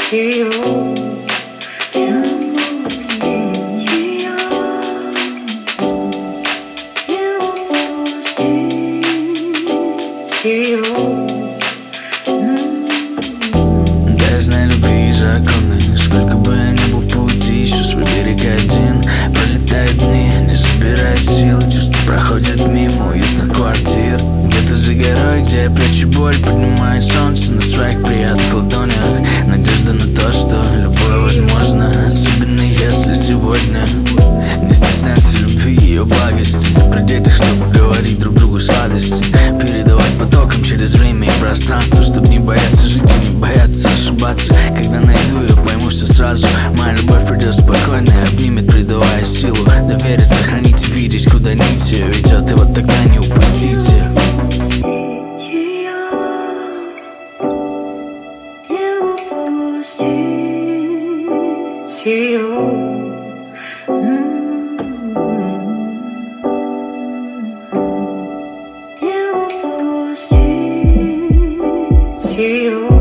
ее, не упустить ее, не упустить ее. Да, я знаю любви и законы. Сколько бы я ни был в пути, ищу свой берег один. Пролетают дни, не забирают силы. Чувства проходят мимо уютных квартир. Где-то за горой, где я прячу боль, поднимает солнце на своих приятных ладонях. Надежда на то, что любое возможно, особенно если сегодня не стесняться любви и ее благости. При детях, чтобы говорить друг другу сладости, передавать потоком через время и пространство, чтобы не бояться жить и не бояться ошибаться. Когда найду ее, пойму все сразу. Моя любовь придет спокойно и обнимет, придавая силу. Доверить, сохранить и видеть, куда нить ее ведет. И вот тогда не упустите. Ее, не упустить ее.